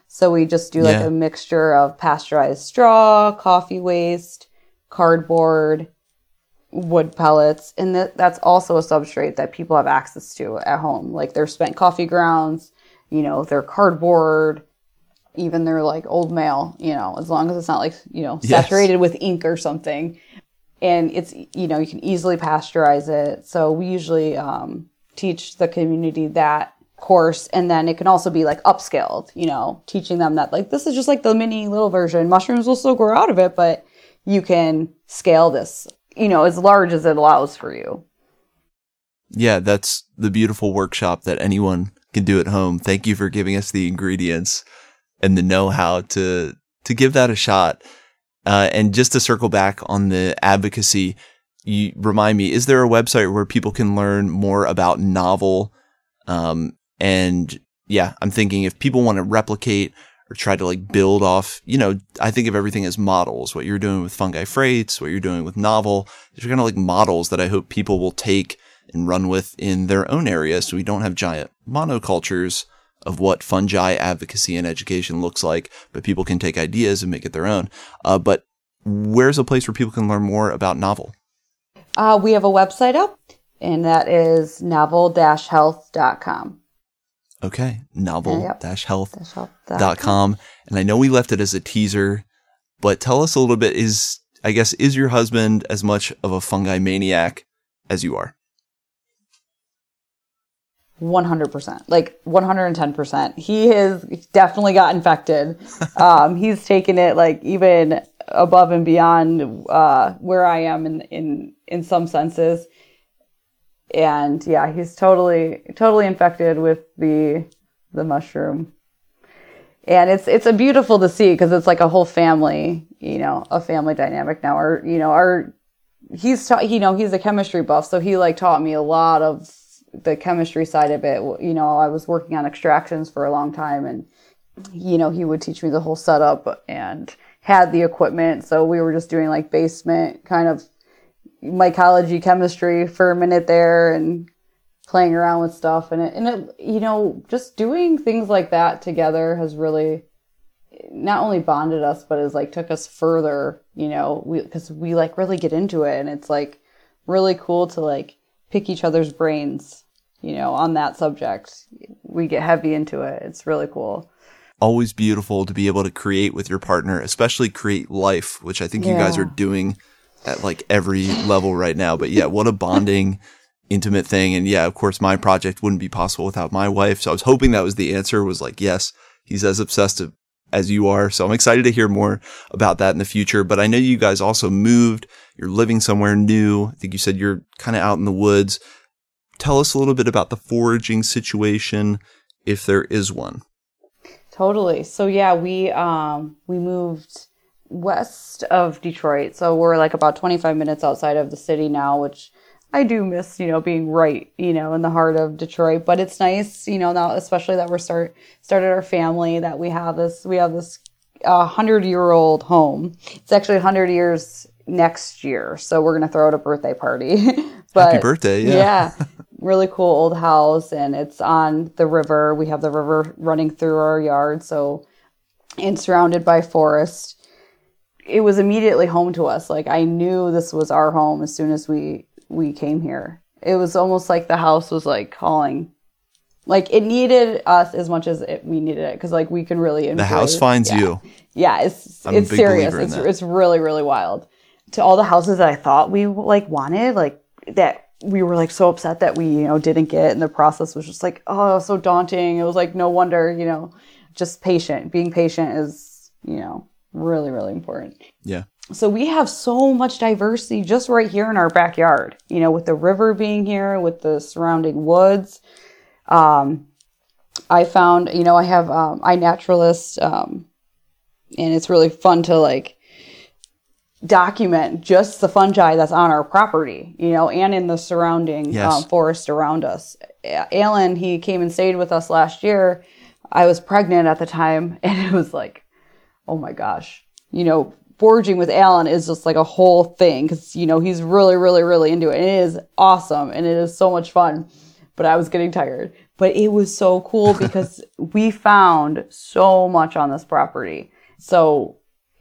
Speaker 2: So we just do like
Speaker 1: Yeah.
Speaker 2: a mixture of pasteurized straw, coffee waste, cardboard, wood pellets. And th- that's also a substrate that people have access to at home. Like their spent coffee grounds, you know, their cardboard, even their like old mail, you know, as long as it's not like, you know,
Speaker 1: Yes.
Speaker 2: saturated with ink or something. And it's, you know, you can easily pasteurize it. So we usually um, teach the community that course. And then it can also be like upscaled, you know, teaching them that like, this is just like the mini little version. Mushrooms will still grow out of it, but you can scale this, you know, as large as it allows for you.
Speaker 1: Yeah, that's the beautiful workshop that anyone can do at home. Thank you for giving us the ingredients and the know-how to to give that a shot. Uh, and just to circle back on the advocacy, you remind me, is there a website where people can learn more about Novel? Um, and yeah, I'm thinking if people want to replicate or try to like build off, you know, I think of everything as models. What you're doing with Fungi Freights, what you're doing with Novel, these are kind of like models that I hope people will take and run with in their own area, so we don't have giant monocultures of what fungi advocacy and education looks like, but people can take ideas and make it their own. Uh, but where's a place where people can learn more about Novel?
Speaker 2: Uh, we have a website up, and that is novel dash health dot com.
Speaker 1: Okay, novel dash health dot com. And I know we left it as a teaser, but tell us a little bit, is, I guess, is your husband as much of a fungi maniac as you are?
Speaker 2: one hundred percent, like one hundred ten percent. He has definitely got infected. Um, he's taken it like even above and beyond uh, where I am in, in, in some senses. And yeah, he's totally, totally infected with the, the mushroom. And it's, it's a beautiful to see because it's like a whole family, you know, a family dynamic now. Or, you know, our, he's, ta- you know, he's a chemistry buff. So he like taught me a lot of the chemistry side of it. You know, I was working on extractions for a long time, and, you know, he would teach me the whole setup and had the equipment. So we were just doing like basement kind of mycology chemistry for a minute there and playing around with stuff. And it, and it, you know, just doing things like that together has really not only bonded us, but has like took us further, you know, we, cause we like really get into it, and it's like really cool to like pick each other's brains, you know, on that subject. We get heavy into it. It's really cool.
Speaker 1: Always beautiful to be able to create with your partner, especially create life, which I think
Speaker 2: Yeah.
Speaker 1: you guys are doing at like every level right now. But yeah, what a bonding, intimate thing. And yeah, of course, my project wouldn't be possible without my wife. So I was hoping that was the answer, was like, yes, he's as obsessed as you are. So I'm excited to hear more about that in the future. But I know you guys also moved. You're living somewhere new. I think you said you're kind of out in the woods. Tell us a little bit about the foraging situation, if there is one.
Speaker 2: Totally. So yeah, we um we moved west of Detroit. So we're like about twenty-five minutes outside of the city now, which I do miss, you know, being right, you know, in the heart of Detroit. But it's nice, you know, now especially that we're start started our family, that we have this we have this uh, hundred year old home. It's actually a hundred years next year, so we're gonna throw out a birthday party. But,
Speaker 1: happy birthday! Yeah,
Speaker 2: yeah, really cool old house, and it's on the river. We have the river running through our yard, so and surrounded by forest. It was immediately home to us. Like I knew this was our home as soon as we we came here. It was almost like the house was like calling. Like it needed us as much as it, we needed it, because like we can really enjoy
Speaker 1: the house
Speaker 2: it.
Speaker 1: finds
Speaker 2: yeah.
Speaker 1: you.
Speaker 2: Yeah, it's
Speaker 1: I'm
Speaker 2: it's
Speaker 1: a big
Speaker 2: serious.
Speaker 1: believer in
Speaker 2: It's
Speaker 1: that.
Speaker 2: it's really really wild. To all the houses that I thought we like wanted, like that we were like so upset that we you know didn't get, and the process was just like oh so daunting. It was like no wonder, you know, just patient. Being patient is you know really really important.
Speaker 1: Yeah.
Speaker 2: So we have so much diversity just right here in our backyard, you know, with the river being here, with the surrounding woods. Um, I found, you know, I have, um, iNaturalist, um, and it's really fun to like document just the fungi that's on our property, you know, and in the surrounding
Speaker 1: Yes.
Speaker 2: um, forest around us. Alan, he came and stayed with us last year. I was pregnant at the time, and it was like, oh my gosh, you know, foraging with Alan is just like a whole thing, because, you know, he's really, really, really into it. And it is awesome, and it is so much fun. but I was getting tired. But it was so cool because we found so much on this property. So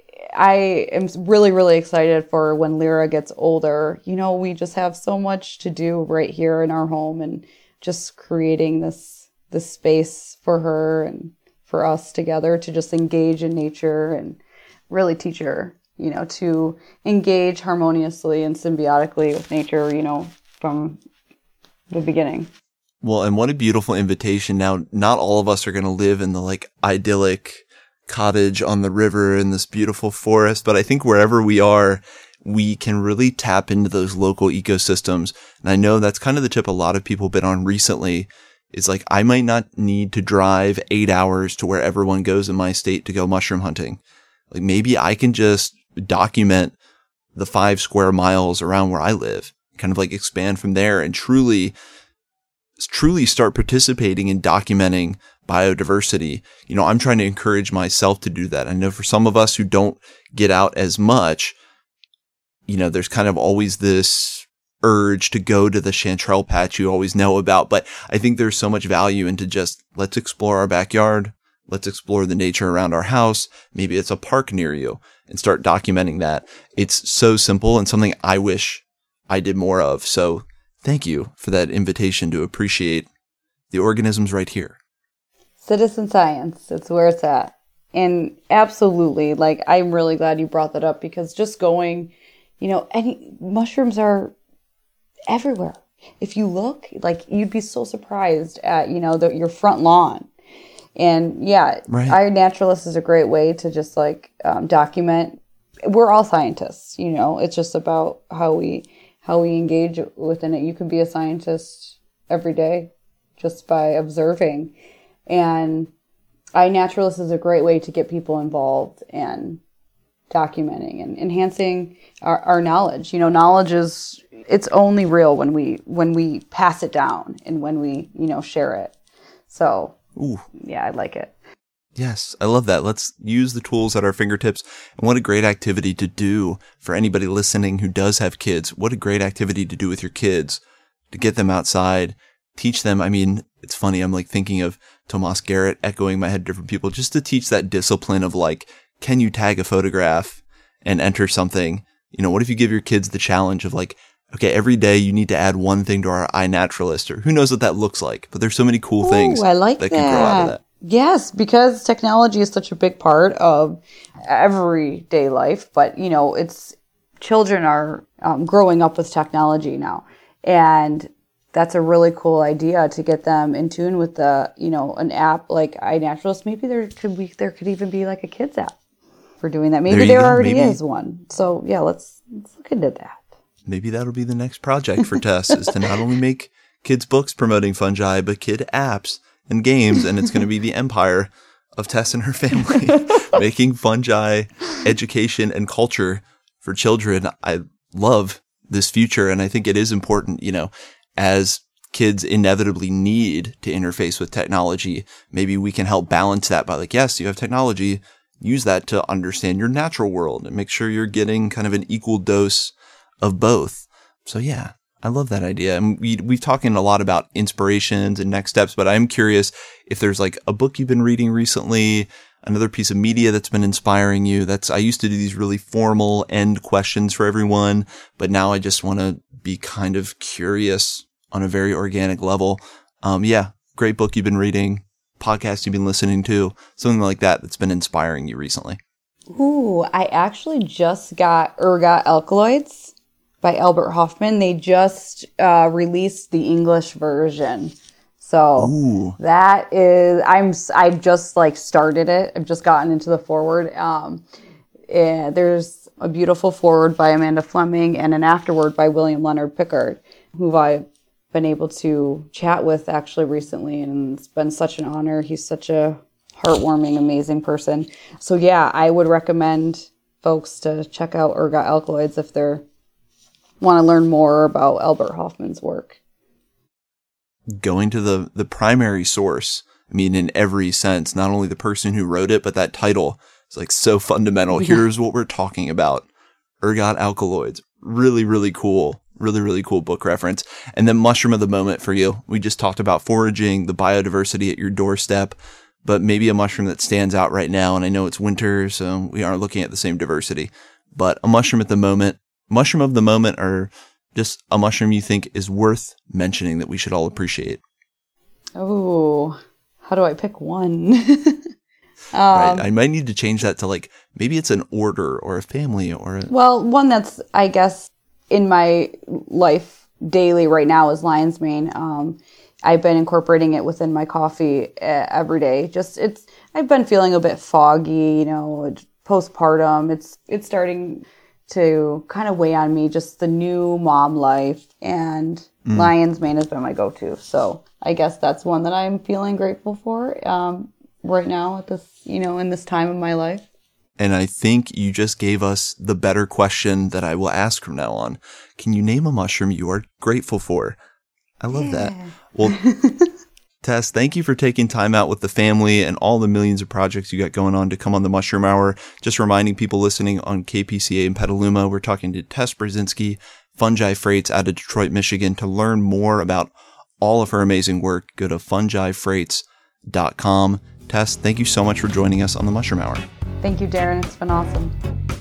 Speaker 2: I am really, really excited for when Lyra gets older. You know, we just have so much to do right here in our home, and just creating this this space for her and for us together to just engage in nature and really teach her, you know, to engage harmoniously and symbiotically with nature, you know, from the beginning.
Speaker 1: Well, and what a beautiful invitation. Now, not all of us are going to live in the like idyllic cottage on the river in this beautiful forest, but I think wherever we are, we can really tap into those local ecosystems. And I know that's kind of the tip a lot of people have been on recently. Is like, I might not need to drive eight hours to where everyone goes in my state to go mushroom hunting. Like maybe I can just document the five square miles around where I live, kind of like expand from there and truly truly start participating in documenting biodiversity. You know, I'm trying to encourage myself to do that. I know for some of us who don't get out as much, you know, there's kind of always this urge to go to the chanterelle patch you always know about. But I think there's so much value into just, let's explore our backyard. Let's explore the nature around our house. Maybe it's a park near you, and start documenting that. It's so simple and something I wish I did more of. So thank you for that invitation to appreciate the organisms right here.
Speaker 2: Citizen science, it's where it's at. And absolutely, like, I'm really glad you brought that up, because just going, you know, any mushrooms are everywhere. If you look, like, you'd be so surprised at, you know, the, your front lawn. And yeah,
Speaker 1: right.
Speaker 2: iNaturalist is a great way to just like um, document. We're all scientists, you know, it's just about how we how we engage within it. You can be a scientist every day just by observing. And iNaturalist is a great way to get people involved and documenting and enhancing our, our knowledge. You know, knowledge is, it's only real when we when we pass it down and when we, you know, share it. So, Ooh. yeah, I like it.
Speaker 1: Yes, I love that. Let's use the tools at our fingertips. And what a great activity to do for anybody listening who does have kids. What a great activity to do with your kids, to get them outside, teach them. I mean, it's funny. I'm like thinking of Tomas Garrett echoing my head, different people, just to teach that discipline of like, can you tag a photograph and enter something? You know, what if you give your kids the challenge of like, okay, every day you need to add one thing to our iNaturalist, or who knows what that looks like, but there's so many cool
Speaker 2: Ooh,
Speaker 1: things
Speaker 2: I like
Speaker 1: that,
Speaker 2: that
Speaker 1: can grow out of that.
Speaker 2: Yes, because technology is such a big part of everyday life, but you know, it's children are um, growing up with technology now, and that's a really cool idea to get them in tune with the, you know, an app like iNaturalist. Maybe there could be, there could even be like a kids app for doing that. Maybe there, there already Maybe. is one. So yeah, let's let's look into that.
Speaker 1: Maybe that'll be the next project for Tess, is to not only make kids books promoting fungi, but kid apps and games, and it's going to be the empire of Tess and her family making fungi education and culture for children. I love this future, and I think it is important, you know, as kids inevitably need to interface with technology, maybe we can help balance that by like, yes, you have technology, use that to understand your natural world and make sure you're getting kind of an equal dose of both. So yeah, I love that idea. And we, we've talking a lot about inspirations and next steps, but I'm curious if there's like a book you've been reading recently, another piece of media that's been inspiring you. That's, I used to do these really formal end questions for everyone, but now I just want to be kind of curious on a very organic level. Um, yeah, great book you've been reading, podcast you've been listening to, something like that that's been inspiring you recently.
Speaker 2: Ooh, I actually just got Ergot Alkaloids by Albert Hoffman. They just uh, released the English version. So Ooh. that is, I'm, I've just like started it. I've just gotten into the foreword. Um, and there's a beautiful foreword by Amanda Fleming and an afterword by William Leonard Pickard, who I've been able to chat with actually recently. And it's been such an honor. He's such a heartwarming, amazing person. So yeah, I would recommend folks to check out Ergot Alkaloids if they're want to learn more about Albert Hoffman's work.
Speaker 1: Going to the, the primary source, I mean, in every sense, not only the person who wrote it, but that title is like so fundamental. Yeah. Here's what we're talking about. Ergot Alkaloids. Really, really cool. Really, really cool book reference. And then mushroom of the moment for you. We just talked about foraging, the biodiversity at your doorstep, but maybe a mushroom that stands out right now. And I know it's winter, so we aren't looking at the same diversity, but a mushroom at the moment, mushroom of the moment, or just a mushroom you think is worth mentioning that we should all appreciate.
Speaker 2: Oh, how do I pick one?
Speaker 1: Um, right. I might need to change that to like, maybe it's an order or a family or a...
Speaker 2: Well, one that's, I guess, in my life daily right now is lion's mane. Um, I've been incorporating it within my coffee uh, every day. Just it's, I've been feeling a bit foggy, you know, postpartum. It's, it's starting to kind of weigh on me, just the new mom life, and mm. lion's mane has been my go-to. So I guess that's one that I'm feeling grateful for. Um, right now at this, you know, in this time of my life.
Speaker 1: And I think you just gave us the better question that I will ask from now on. Can you name a mushroom you are grateful for? I love yeah. that. Well, Tess, thank you for taking time out with the family and all the millions of projects you got going on to come on the Mushroom Hour. Just reminding people listening on K P C A in Petaluma, we're talking to Tess Brzezinski, Fungi Freights out of Detroit, Michigan. To learn more about all of her amazing work, go to fungi freights dot com. Tess, thank you so much for joining us on the Mushroom Hour.
Speaker 2: Thank you, Darren. It's been awesome.